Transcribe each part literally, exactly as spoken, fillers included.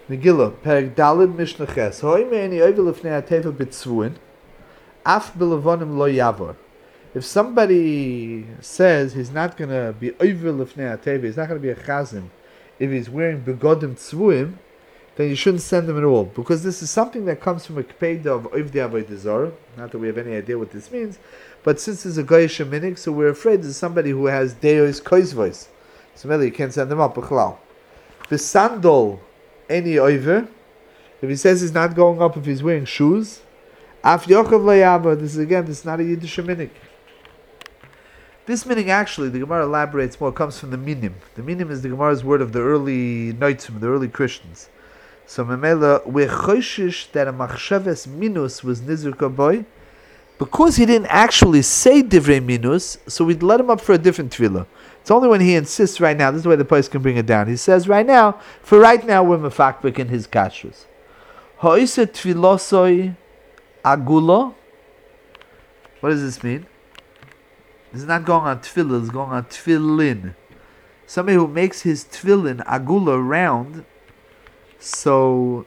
Megillah, Perek Daled Mishnah Ches. Hoi me'eni oivel lefnei hateva b'tzvuin, af b'levonim lo yavor. If somebody says he's not going to be oivel lefnei hateva, he's not going to be a chazan, if he's wearing begodim tzvuim, then you shouldn't send him at all, because this is something that comes from a kpeda of oivdei avodah zarah. Not that we have any idea what this means, but since it's a goyish minig, so we're afraid there's somebody who has deos koizvos. So maybe you can't send them up. B'chalal. B'sandol any oiver, if he says he's not going up if he's wearing shoes, af yochav layava. This is again, this is not a Yiddish minig. This meaning actually, the Gemara elaborates more, comes from the minim. The minim is the Gemara's word of the early Noitzim, the early Christians. So Memela, we're choishish that a machshavas minus was nizur boy, because he didn't actually say divrei minus, so we'd let him up for a different tefillah. It's only when he insists right now, this is the way the place can bring it down. He says right now, for right now we're mefakbek in his kashrus. Ha'isa tefillosoi agula. What does this mean? This is not going on tefillah, it's going on tefillin. Somebody who makes his tefillin agula round, so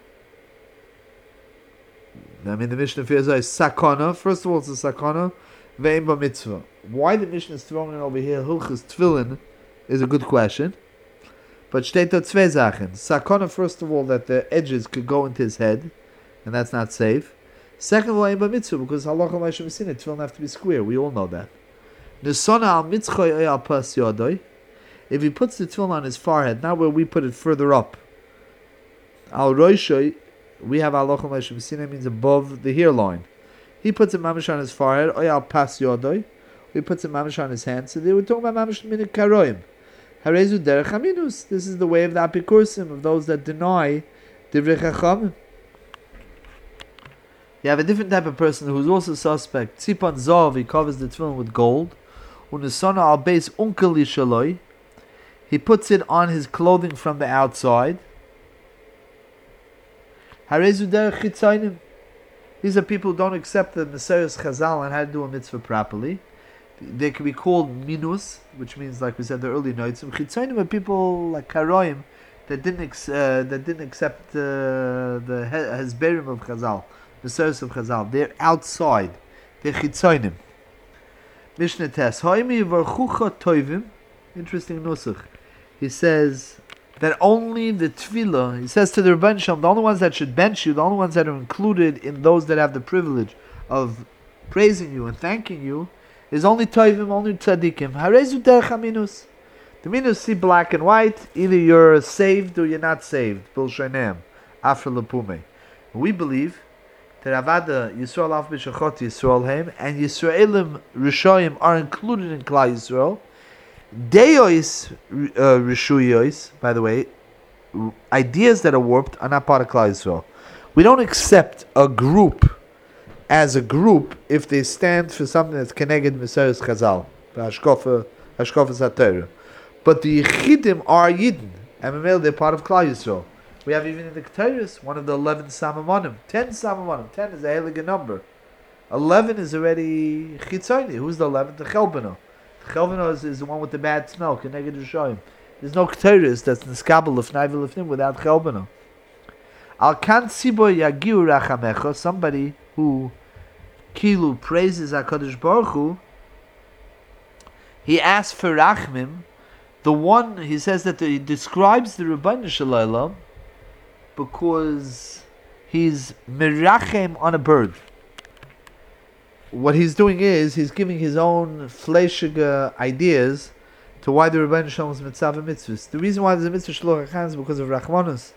I mean the Mishnah fears is sakana. First of all, it's a sakana. Ve'im b'mitzvah. Why the Mishnah is throwing it over here, Hilchas Tefillin, is a good question. But steht da zwei Sachen. Sakana, first of all, that the edges could go into his head, and that's not safe. Second of all, Ve'im b'mitzvah, because halacha ma'ashem v'sinah, tefillin have to be square. We all know that. Nesona al mitzchoy al pas yodoi. If he puts the tefillin on his forehead, not where we put it further up. Al roishoy, we have halacha ma'ashem v'sinah, means above the hairline. He puts a mamish on his forehead, oy al pas yodoi. He puts a mamish on his hand. So they were talking about mamish minik karoim. Harezu derech haminus. This is the way of the apikursim, of those that deny divrei chachamim. You have a different type of person who's also suspect. Tzipon zov, he covers the tefillin with gold. Unesona al beis unkeli shaloi. He puts it on his clothing from the outside. Harezu derech chitzayim. These are people who don't accept the Messiah's Chazal and how to do a mitzvah properly. They can be called minus, which means, like we said, the early noitzim. Chitzonim are people like Karoim that didn't ex- uh, that didn't accept uh, the Hezberim of Chazal, Messiahs of Chazal. They're outside. They're chitzonim. Mishnah Tes. Hoimi v'archucha toivim. Interesting nusach. He says that only the tefillah, he says to the Rebbeinu Shalom, the only ones that should bench you, the only ones that are included in those that have the privilege of praising you and thanking you, is only toivim, only tzaddikim. Harezu derech haminus. The minus see black and white, either you're saved or you're not saved. Bil shoinem, after lepume. We believe that Avada Yisrael af b'shachot Yisrael heim and Yisraelim Rishoyim are included in Klal Yisrael. Deois uh, Rishuyos, by the way, ideas that are warped are not part of Klal Yisrael. We don't accept a group as a group if they stand for something that's connected Messiah's Chazal, Hashkofa Satorah. But the Yechidim are Yidden, and they're part of Klal Yisrael. We have even in the Keteris one of the eleven Samamonim, ten Samamonim. Ten is a heilige number. Eleven is already Chitzoni. Who's the eleventh? The Chelbeno. Chelvino is, is the one with the bad smell. Keneged Rishoyim. There's no Keteris that's Niskabel of Naivel of Nim without Chelbino. Al kan sibo yagiu rachamecha. Somebody who Kilu praises HaKadosh Baruch Hu. He asks for Rachmim. The one, he says that the, he describes the Rebbeinu Shalom because he's mirachem on a bird. What he's doing is he's giving his own fleishiga ideas to why the Rebbeinu Shalom is mitzvah mitzvahs. The reason why there's a mitzvah shloch hachan is because of rachmanus.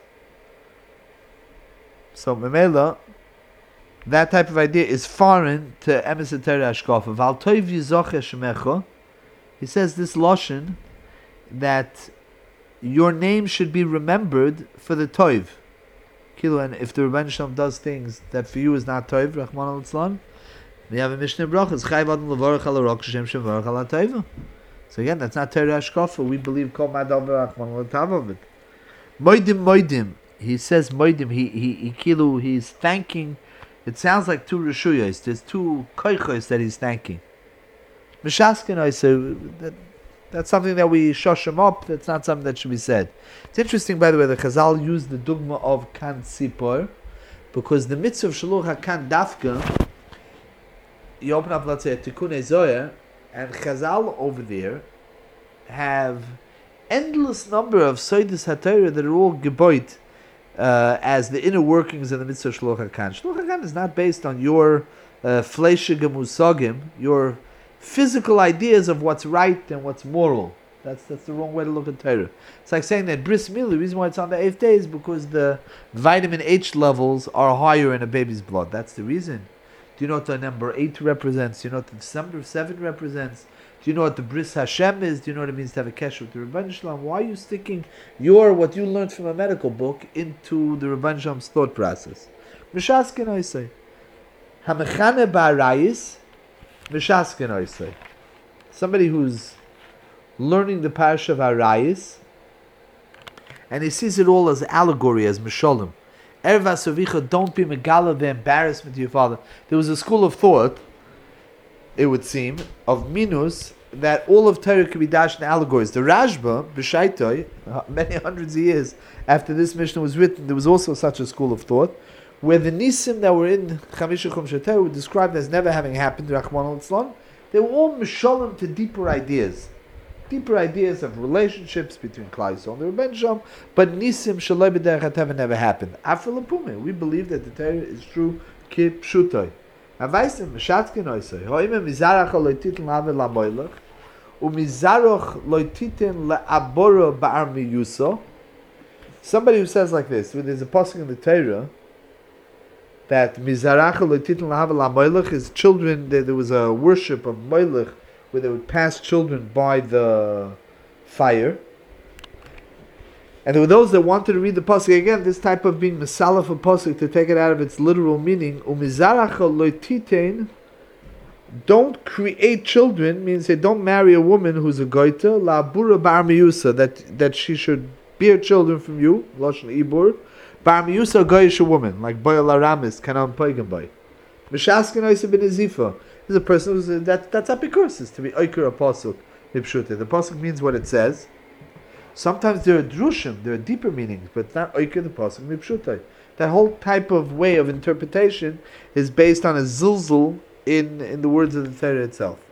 So memela, that type of idea is foreign to emes etere ashkafa. Val toiv yizoche shemecha. He says this lashon that your name should be remembered for the toiv. Kilo, and if the Rebbeinu Shalom does things that for you is not toiv, Rahman al-Tzlan, we have a Mishnah Brachas. Chayv adam levarach ala rok shem shem varach ala toiva. So again, that's not Torah Ashkafa. We believe kol madav v'rachman al-Tavavit. Moidim moidim. He says moidim. He he he kilo. He's thanking. It sounds like two reshuyos. There's two koichos that he's thanking. Mishaskin, I say that That's something that we shush him up. That's not something that should be said. It's interesting, by the way, that Chazal used the dogma of kan tzipor, because the mitzvah of shaluch hakan dafka, you open up, let's say, a tikkun zoya, and Chazal over there have endless number of soidus haTorah that are all geboit uh, as the inner workings of the mitzvah of shaluch hakan. Shaluch hakan is not based on your uh, fleishige musagim, your physical ideas of what's right and what's moral. That's that's the wrong way to look at Torah. It's like saying that bris milah, the reason why it's on the eighth day is because the vitamin H levels are higher in a baby's blood. That's the reason. Do you know what the number eight represents? Do you know what the number seven represents? Do you know what the bris Hashem is? Do you know what it means to have a kesher with the Rebbeinu Shalom? Why are you sticking your, what you learned from a medical book, into the Rebbeinu Shalom's thought process? Mishaskin I say. Hamechane ba'arayis, Mishaskin I say. Somebody who's learning the parasha of Arayis, and he sees it all as allegory, as Mishalim. Erva Sovicha, don't be megala the embarrassment to your father. There was a school of thought, it would seem, of Minus, that all of Torah could be dashed in allegories. The Rashba, B'Shaitoi, many hundreds of years after this Mishnah was written, there was also such a school of thought, where the Nisim that were in Chamisha Chum Shatei were described as never having happened, Rachman al-Tzlon. They were all Mishalim to deeper ideas. Deeper ideas of relationships between Klal Yisrael and the Rebbeinu Shalom, but Nisim Shaloi B'derech HaTeva never happened. After Lapume, we believe that the Torah is true ki pshutoi. Avaisim Meshatkin Oisei, Hoime Mizarach Loititin Lave Lamoilach, Umizarach Loititin Le'aboro Ba'ar Miyuso. Somebody who says like this, there's a pasuk in the Torah that Mizarach Loititin Lave Lamoilach is children, there, there was a worship of Moilach, where they would pass children by the fire. And there were those that wanted to read the pasuk again, this type of being misalaf a pasuk, to take it out of its literal meaning. Umizaracha loititein, don't create children, means they don't marry a woman who's a goita, la bura bar miyusa, that that she should bear children from you, lashon ibur, bar miyusa, a goyish woman, like boy laramis, kanan poigam boy. Mishaskin oisa ben ezifa. Is a person who's a, that that's apikursis, to be oiker a pasuk mipshute. The pasuk means what it says. Sometimes there are drushim, there are deeper meanings, but it's not oiker the pasuk mipshute. That whole type of way of interpretation is based on a zilzul in in the words of the Torah itself.